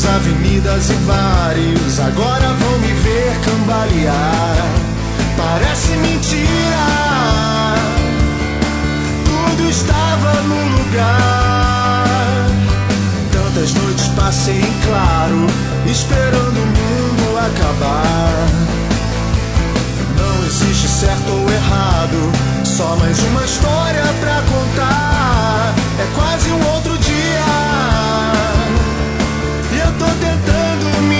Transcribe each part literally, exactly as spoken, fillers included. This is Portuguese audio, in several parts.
nas avenidas e bares, agora vão me ver cambalear. Parece mentira, tudo estava no lugar. Tantas noites passei em claro, esperando o mundo acabar. Não existe certo ou errado, só mais uma história pra contar. É quase um outro dia e eu tô tentando me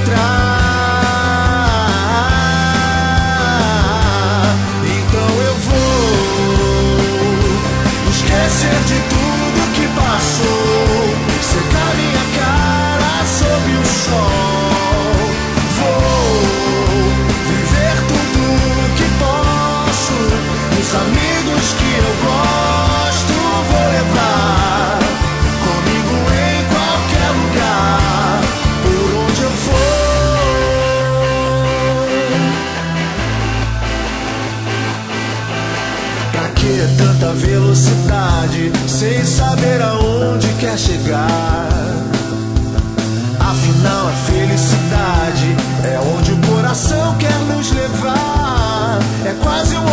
encontrar. Então eu vou esquecer de tudo que passou, secar minha cara sob o sol. Vou viver tudo que posso, os amigos que eu gosto vou levar comigo em qualquer lugar, por onde eu for. Pra que tanta velocidade, sem saber aonde quer chegar? Afinal a felicidade é onde o coração quer nos levar. É quase um